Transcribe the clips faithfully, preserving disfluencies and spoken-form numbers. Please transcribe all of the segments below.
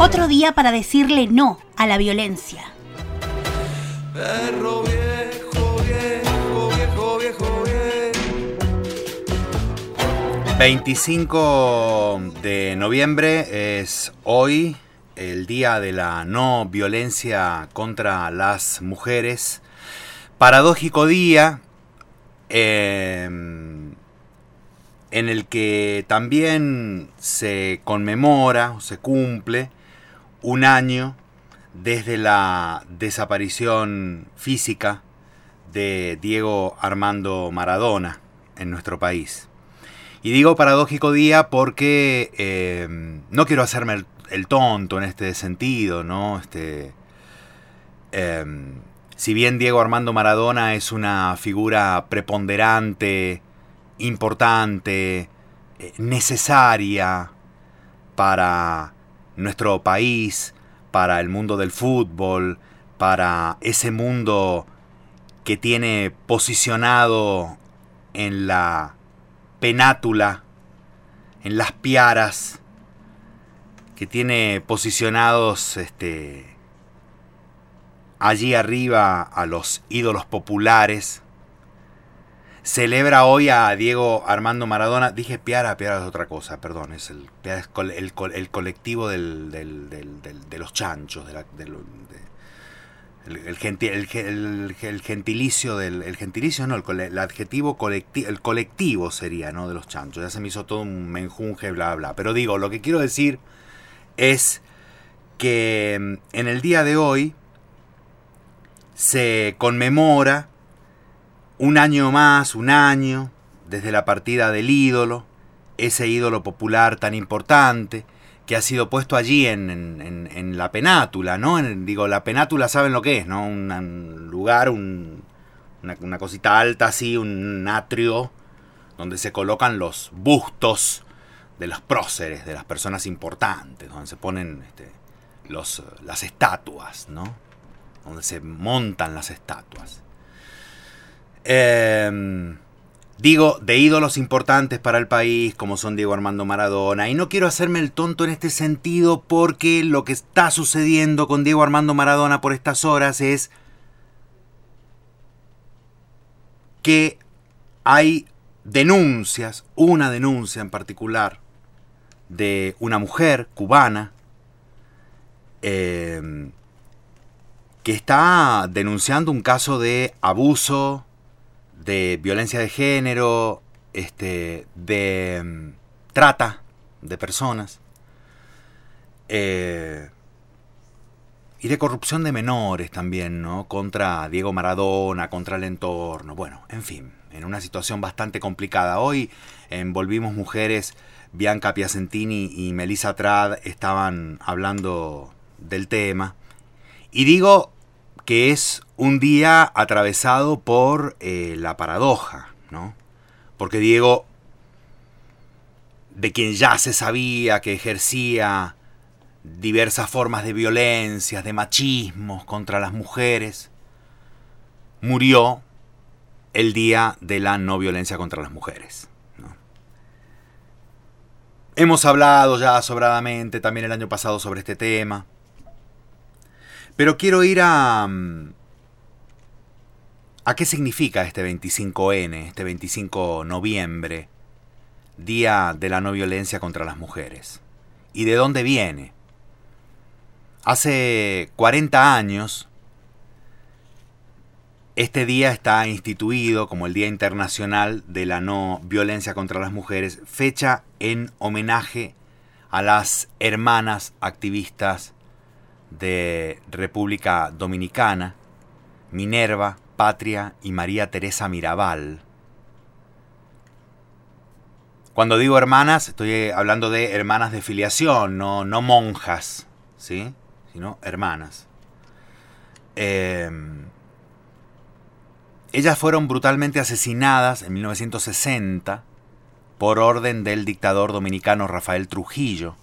Otro día para decirle no a la violencia. Perro viejo, viejo, viejo, viejo, viejo. veinticinco de noviembre es hoy el día de la no violencia contra las mujeres. Paradójico día eh, en el que también se conmemora o se cumple un año desde la desaparición física de Diego Armando Maradona en nuestro país. Y digo paradójico día porque eh, no quiero hacerme el, el tonto en este sentido, ¿no? Este, eh, si bien Diego Armando Maradona es una figura preponderante, importante, eh, necesaria para nuestro país, para el mundo del fútbol, para ese mundo que tiene posicionado en la penátula, en las piaras, que tiene posicionados este, allí arriba a los ídolos populares. Celebra hoy a Diego Armando Maradona. Dije Piara, Piara es otra cosa, perdón. Es el, es el, el, el colectivo del, del, del, del, de los chanchos. De la, de lo, de, el, el, genti, el, el, el gentilicio del. El gentilicio no, el, el adjetivo colectivo. El colectivo sería, ¿no? De los chanchos. Ya se me hizo todo un menjunje, bla, bla. Pero digo, lo que quiero decir es que en el día de hoy se conmemora un año más, un año, desde la partida del ídolo, ese ídolo popular tan importante, que ha sido puesto allí en, en, en la penátula, ¿no? En, digo, la penátula saben lo que es, ¿no? Un, un lugar, un, una, una cosita alta así, un atrio, donde se colocan los bustos de los próceres, de las personas importantes, donde se ponen este, los, las estatuas, ¿no? Donde se montan las estatuas. Eh, digo, de ídolos importantes para el país como son Diego Armando Maradona, y no quiero hacerme el tonto en este sentido porque lo que está sucediendo con Diego Armando Maradona por estas horas es que hay denuncias, una denuncia en particular de una mujer cubana eh, que está denunciando un caso de abuso, de violencia de género, este, de um, trata de personas eh, y de corrupción de menores también, ¿no? Contra Diego Maradona, contra el entorno, bueno, en fin, en una situación bastante complicada. Hoy en Volvimos Mujeres, Bianca Piacentini y Melissa Trad estaban hablando del tema, y digo que es un día atravesado por eh, la paradoja, ¿no? Porque Diego, de quien ya se sabía que ejercía diversas formas de violencias, de machismos contra las mujeres, murió el día de la no violencia contra las mujeres, ¿no? Hemos hablado ya sobradamente también el año pasado sobre este tema, pero quiero ir a... ¿A qué significa este veinticinco ene, este veinticinco de noviembre, Día de la No Violencia contra las Mujeres? ¿Y de dónde viene? Hace cuarenta años, este día está instituido como el Día Internacional de la No Violencia contra las Mujeres, fecha en homenaje a las hermanas activistas de República Dominicana, Minerva, Patria y María Teresa Mirabal. Cuando digo hermanas, estoy hablando de hermanas de filiación, no, no monjas, ¿sí? Sino hermanas. Eh, ellas fueron brutalmente asesinadas en mil novecientos sesenta por orden del dictador dominicano Rafael Trujillo.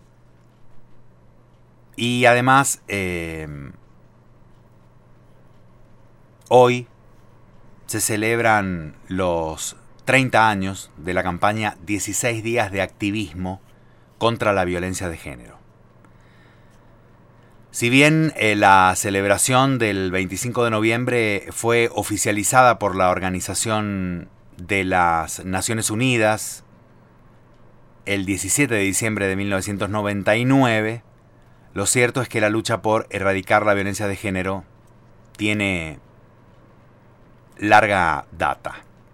Y además, eh, hoy se celebran los treinta años de la campaña dieciséis días de activismo contra la violencia de género. Si bien eh, la celebración del veinticinco de noviembre fue oficializada por la Organización de las Naciones Unidas el diecisiete de diciembre de mil novecientos noventa y nueve, lo cierto es que la lucha por erradicar la violencia de género tiene larga data.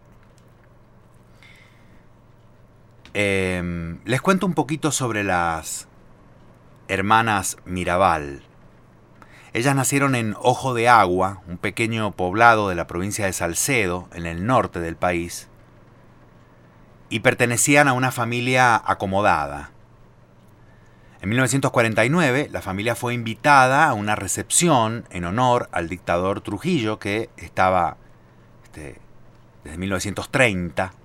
Eh, les cuento un poquito sobre las hermanas Mirabal. Ellas nacieron en Ojo de Agua, un pequeño poblado de la provincia de Salcedo, en el norte del país, y pertenecían a una familia acomodada. En mil novecientos cuarenta y nueve, la familia fue invitada a una recepción en honor al dictador Trujillo, que estaba este, desde mil novecientos treinta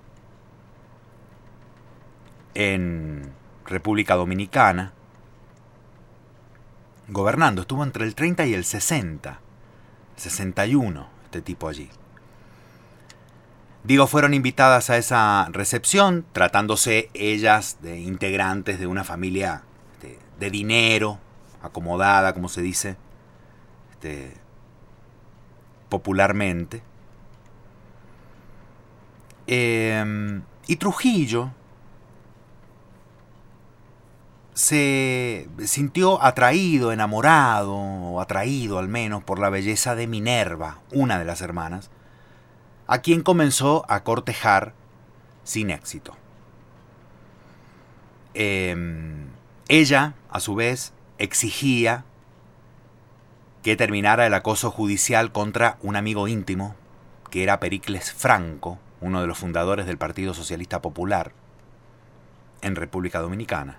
en República Dominicana, gobernando. Estuvo entre el treinta y el sesenta, sesenta y uno, este tipo allí. Digo, fueron invitadas a esa recepción, tratándose ellas de integrantes de una familia este, de dinero, acomodada, como se dice este, popularmente. Eh, y Trujillo se sintió atraído, enamorado, o atraído al menos, por la belleza de Minerva, una de las hermanas, a quien comenzó a cortejar sin éxito. Eh, ella, a su vez, exigía que terminara el acoso judicial contra un amigo íntimo, que era Pericles Franco, uno de los fundadores del Partido Socialista Popular en República Dominicana.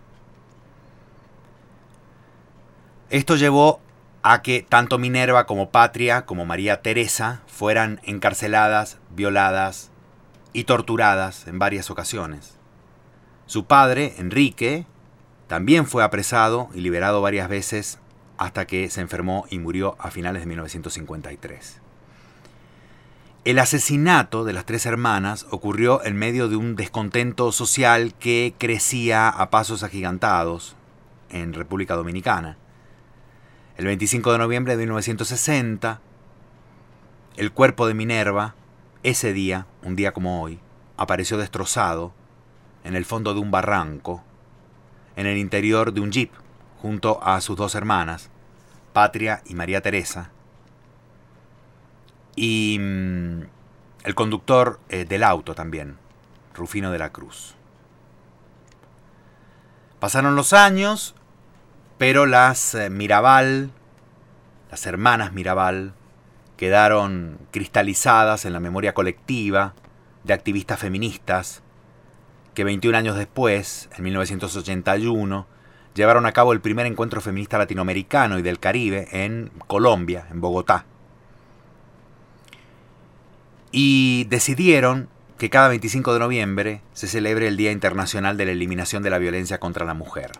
Esto llevó a que tanto Minerva como Patria, como María Teresa, fueran encarceladas, violadas y torturadas en varias ocasiones. Su padre, Enrique, también fue apresado y liberado varias veces hasta que se enfermó y murió a finales de mil novecientos cincuenta y tres. El asesinato de las tres hermanas ocurrió en medio de un descontento social que crecía a pasos agigantados en República Dominicana. El veinticinco de noviembre de mil novecientos sesenta, el cuerpo de Minerva, ese día, un día como hoy, apareció destrozado en el fondo de un barranco, en el interior de un jeep, junto a sus dos hermanas, Patria y María Teresa, y mmm, el conductor eh, del auto también, Rufino de la Cruz. Pasaron los años, pero las eh, Mirabal, las hermanas Mirabal, quedaron cristalizadas en la memoria colectiva de activistas feministas que veintiún años después, en mil novecientos ochenta y uno, llevaron a cabo el primer encuentro feminista latinoamericano y del Caribe en Colombia, en Bogotá. Y decidieron que cada veinticinco de noviembre se celebre el Día Internacional de la Eliminación de la Violencia contra la Mujer.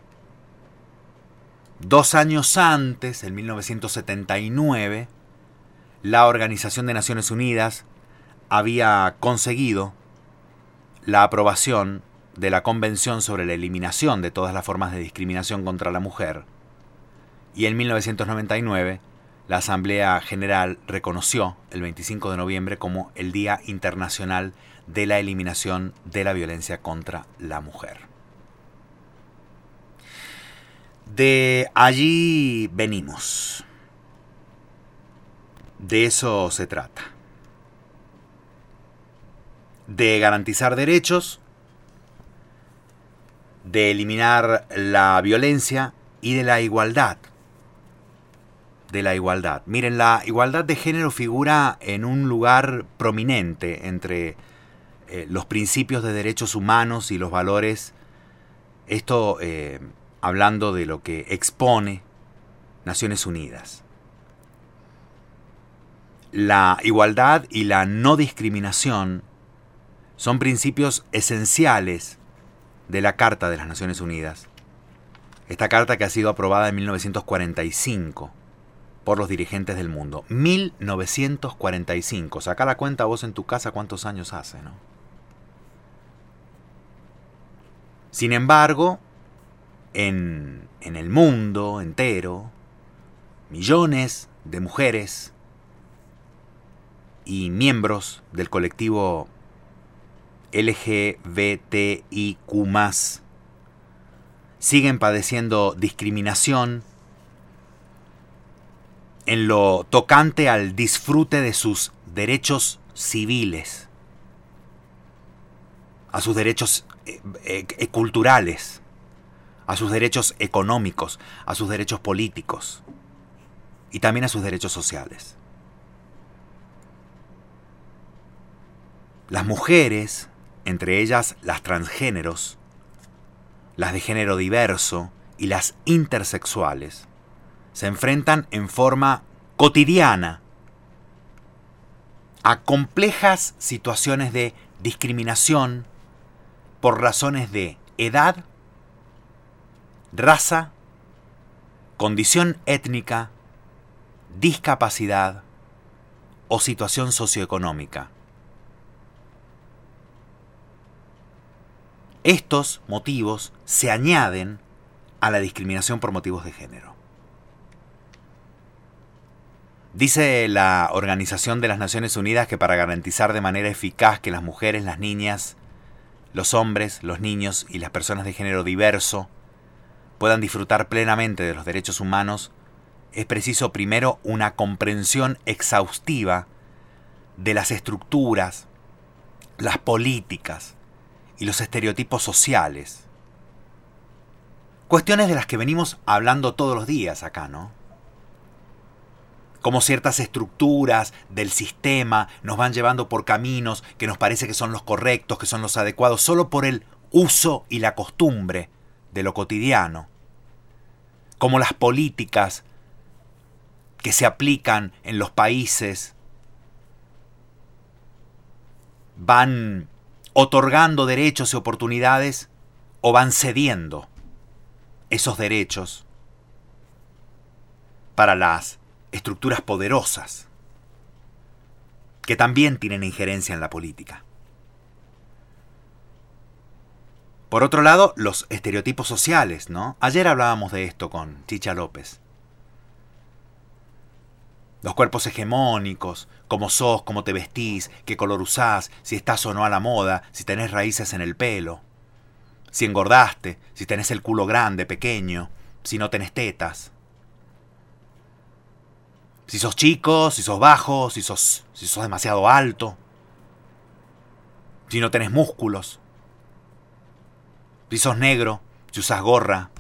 Dos años antes, en mil novecientos setenta y nueve, la Organización de Naciones Unidas había conseguido la aprobación de la Convención sobre la Eliminación de todas las formas de discriminación contra la mujer, y en mil novecientos noventa y nueve la Asamblea General reconoció el veinticinco de noviembre como el Día Internacional de la Eliminación de la Violencia contra la Mujer. De allí venimos. De eso se trata. De garantizar derechos, de eliminar la violencia y de la igualdad. De la igualdad. Miren, la igualdad de género figura en un lugar prominente entre eh, los principios de derechos humanos y los valores. Esto eh, hablando de lo que expone Naciones Unidas. La igualdad y la no discriminación son principios esenciales de la Carta de las Naciones Unidas. Esta carta que ha sido aprobada en mil novecientos cuarenta y cinco por los dirigentes del mundo. mil novecientos cuarenta y cinco. Saca la cuenta vos en tu casa cuántos años hace, ¿no? Sin embargo, en, en el mundo entero, millones de mujeres y miembros del colectivo L G B T I Q más, siguen padeciendo discriminación en lo tocante al disfrute de sus derechos civiles, a sus derechos eh, eh, culturales, a sus derechos económicos, a sus derechos políticos y también a sus derechos sociales. Las mujeres, entre ellas las transgéneros, las de género diverso y las intersexuales, se enfrentan en forma cotidiana a complejas situaciones de discriminación por razones de edad, raza, condición étnica, discapacidad o situación socioeconómica. Estos motivos se añaden a la discriminación por motivos de género. Dice la Organización de las Naciones Unidas que para garantizar de manera eficaz que las mujeres, las niñas, los hombres, los niños y las personas de género diverso puedan disfrutar plenamente de los derechos humanos, es preciso primero una comprensión exhaustiva de las estructuras, las políticas y los estereotipos sociales. Cuestiones de las que venimos hablando todos los días acá, ¿no? Como ciertas estructuras del sistema nos van llevando por caminos que nos parece que son los correctos, que son los adecuados, solo por el uso y la costumbre de lo cotidiano. Como las políticas que se aplican en los países van otorgando derechos y oportunidades o van cediendo esos derechos para las estructuras poderosas que también tienen injerencia en la política. Por otro lado, los estereotipos sociales, ¿no? Ayer hablábamos de esto con Chicha López. Los cuerpos hegemónicos, cómo sos, cómo te vestís, qué color usás, si estás o no a la moda, si tenés raíces en el pelo, si engordaste, si tenés el culo grande, pequeño, si no tenés tetas. Si sos chico, si sos bajo, si sos, si sos demasiado alto, si no tenés músculos, si sos negro, si usás gorra,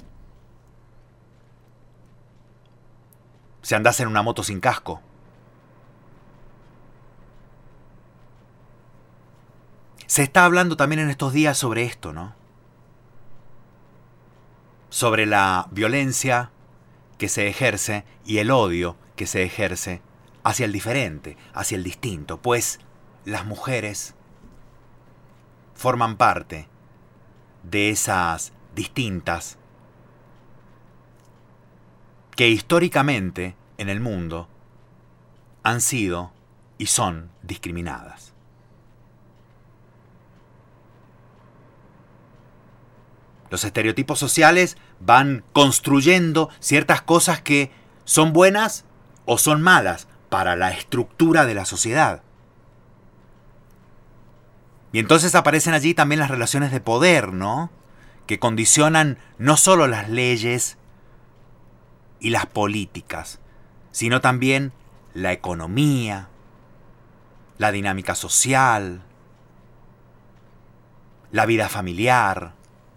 si andás en una moto sin casco. Se está hablando también en estos días sobre esto, ¿no? Sobre la violencia que se ejerce y el odio que se ejerce hacia el diferente, hacia el distinto, pues las mujeres forman parte de esas distintas que históricamente en el mundo han sido y son discriminadas. Los estereotipos sociales van construyendo ciertas cosas que son buenas o son malas para la estructura de la sociedad. Y entonces aparecen allí también las relaciones de poder, ¿no? Que condicionan no solo las leyes y las políticas, sino también la economía, la dinámica social, la vida familiar,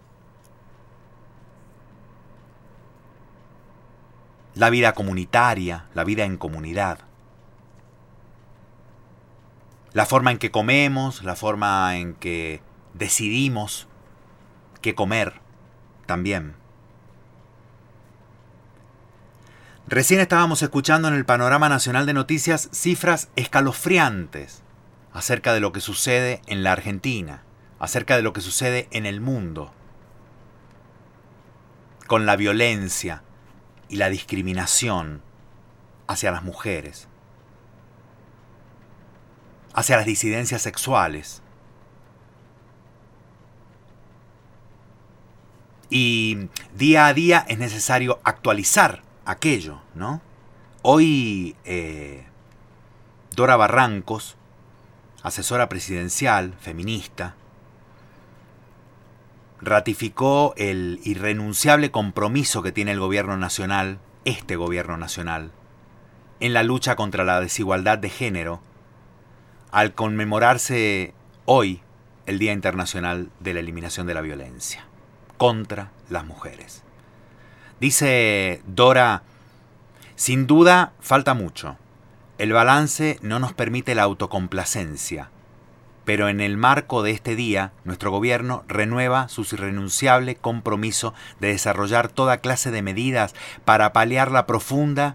la vida comunitaria, la vida en comunidad. La forma en que comemos, la forma en que decidimos qué comer también. Recién estábamos escuchando en el Panorama Nacional de Noticias cifras escalofriantes acerca de lo que sucede en la Argentina, acerca de lo que sucede en el mundo, con la violencia y la discriminación hacia las mujeres, hacia las disidencias sexuales. Y día a día es necesario actualizar aquello, ¿no? Hoy eh, Dora Barrancos, asesora presidencial, feminista, ratificó el irrenunciable compromiso que tiene el gobierno nacional, este gobierno nacional, en la lucha contra la desigualdad de género, al conmemorarse hoy el Día Internacional de la Eliminación de la Violencia contra las mujeres. Dice Dora: sin duda falta mucho. El balance no nos permite la autocomplacencia, pero en el marco de este día, nuestro gobierno renueva su irrenunciable compromiso de desarrollar toda clase de medidas para paliar la profunda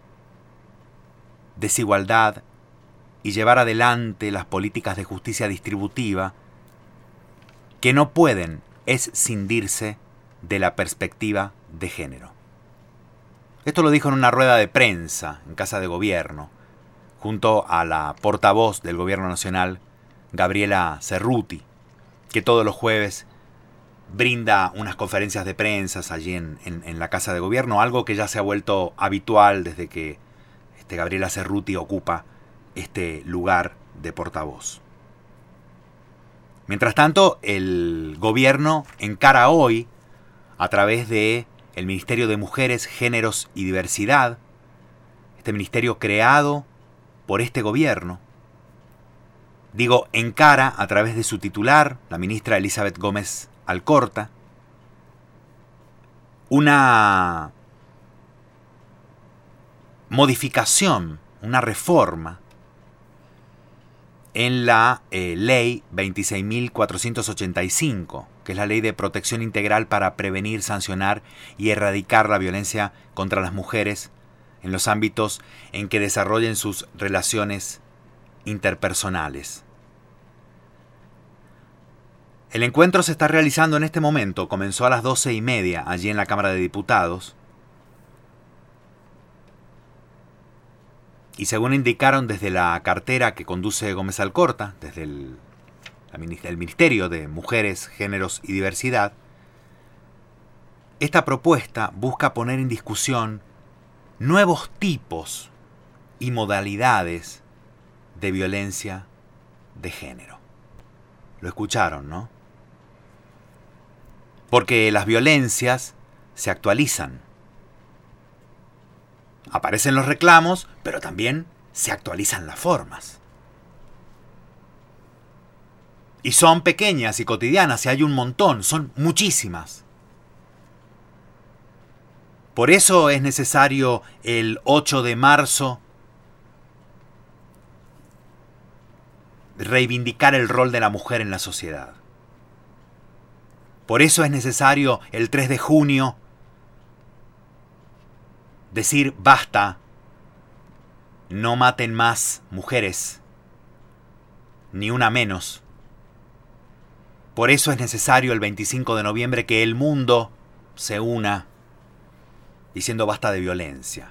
desigualdad y llevar adelante las políticas de justicia distributiva que no pueden escindirse de la perspectiva de género. Esto lo dijo en una rueda de prensa en Casa de Gobierno, junto a la portavoz del Gobierno Nacional, Gabriela Cerruti, que todos los jueves brinda unas conferencias de prensa allí en, en, en la Casa de Gobierno, algo que ya se ha vuelto habitual desde que este, Gabriela Cerruti ocupa este lugar de portavoz. Mientras tanto, el gobierno encara hoy, a través de el Ministerio de Mujeres, Géneros y Diversidad, este ministerio creado por este gobierno, digo, encara a través de su titular, la ministra Elizabeth Gómez Alcorta, una modificación, una reforma en la eh, ley veintiséis mil cuatrocientos ochenta y cinco, que es la ley de protección integral para prevenir, sancionar y erradicar la violencia contra las mujeres en los ámbitos en que desarrollen sus relaciones interpersonales. El encuentro se está realizando en este momento, comenzó a las doce y media allí en la Cámara de Diputados, y según indicaron desde la cartera que conduce Gómez Alcorta, desde el, el Ministerio de Mujeres, Géneros y Diversidad, esta propuesta busca poner en discusión nuevos tipos y modalidades de violencia de género. Lo escucharon, ¿no? Porque las violencias se actualizan. Aparecen los reclamos, pero también se actualizan las formas. Y son pequeñas y cotidianas, y hay un montón, son muchísimas. Por eso es necesario el ocho de marzo reivindicar el rol de la mujer en la sociedad. Por eso es necesario el tres de junio decir basta, no maten más mujeres, ni una menos. Por eso es necesario el veinticinco de noviembre que el mundo se una diciendo basta de violencia.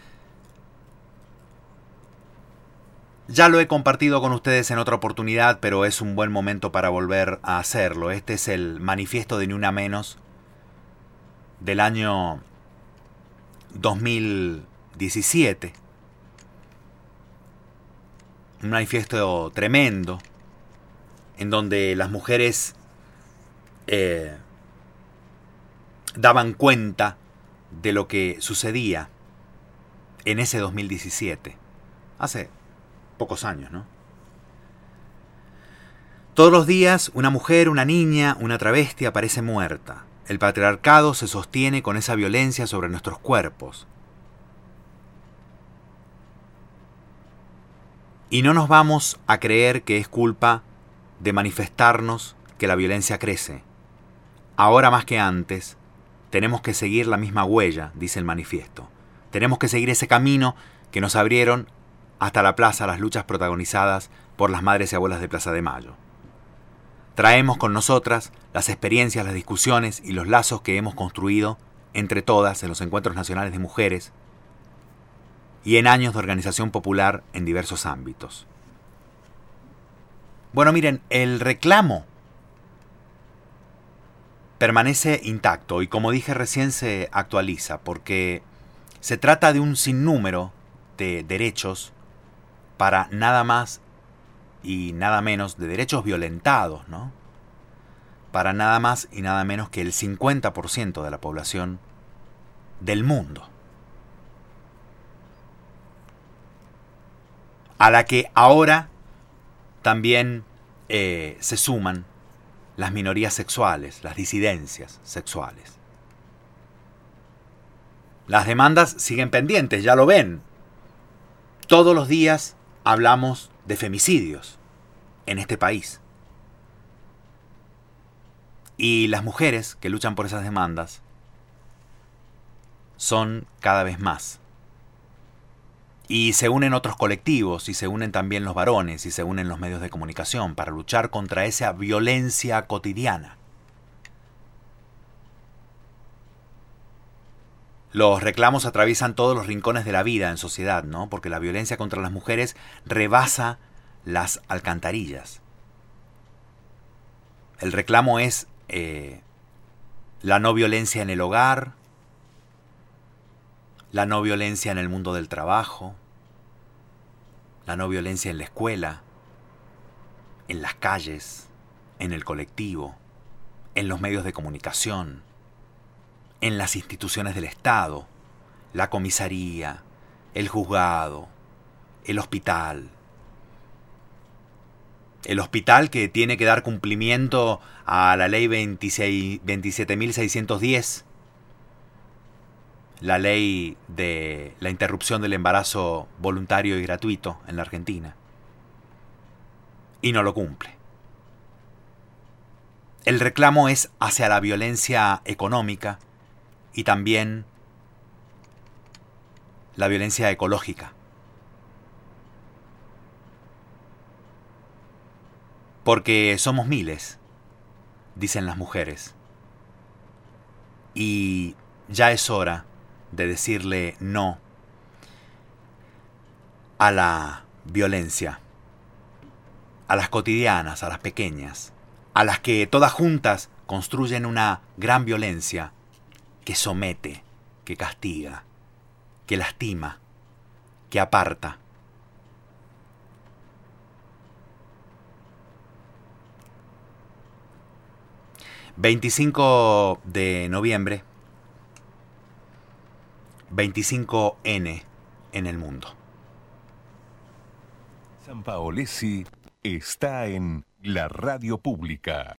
Ya lo he compartido con ustedes en otra oportunidad, pero es un buen momento para volver a hacerlo. Este es el manifiesto de Ni Una Menos del año dos mil diecisiete. Un manifiesto tremendo en donde las mujeres eh, daban cuenta de lo que sucedía en ese dos mil diecisiete, hace pocos años, ¿no? Todos los días una mujer, una niña, una travesti aparece muerta. El patriarcado se sostiene con esa violencia sobre nuestros cuerpos. Y no nos vamos a creer que es culpa de manifestarnos que la violencia crece. Ahora más que antes, tenemos que seguir la misma huella, dice el manifiesto. Tenemos que seguir ese camino que nos abrieron hasta la plaza las luchas protagonizadas por las madres y abuelas de Plaza de Mayo. Traemos con nosotras las experiencias, las discusiones y los lazos que hemos construido entre todas en los encuentros nacionales de mujeres y en años de organización popular en diversos ámbitos. Bueno, miren, el reclamo permanece intacto y, como dije recién, se actualiza porque se trata de un sinnúmero de derechos para nada más y nada menos, de derechos violentados, ¿no? Para nada más y nada menos que el cincuenta por ciento de la población del mundo. A la que ahora también eh, se suman las minorías sexuales, las disidencias sexuales. Las demandas siguen pendientes, ya lo ven. Todos los días hablamos de femicidios en este país. Y las mujeres que luchan por esas demandas son cada vez más. Y se unen otros colectivos, y se unen también los varones, y se unen los medios de comunicación para luchar contra esa violencia cotidiana. Los reclamos atraviesan todos los rincones de la vida en sociedad, ¿no? Porque la violencia contra las mujeres rebasa las alcantarillas. El reclamo es eh, la no violencia en el hogar, la no violencia en el mundo del trabajo, la no violencia en la escuela, en las calles, en el colectivo, en los medios de comunicación, en las instituciones del Estado, la comisaría, el juzgado, el hospital. El hospital que tiene que dar cumplimiento a la ley veintisiete mil seiscientos diez, la ley de la interrupción del embarazo voluntario y gratuito en la Argentina, y no lo cumple. El reclamo es hacia la violencia económica y también la violencia ecológica. Porque somos miles, dicen las mujeres, y ya es hora de decirle no a la violencia, a las cotidianas, a las pequeñas, a las que todas juntas construyen una gran violencia que somete, que castiga, que lastima, que aparta. veinticinco de noviembre, veinticinco ene en el mundo. Sanpaolesi está en la radio pública.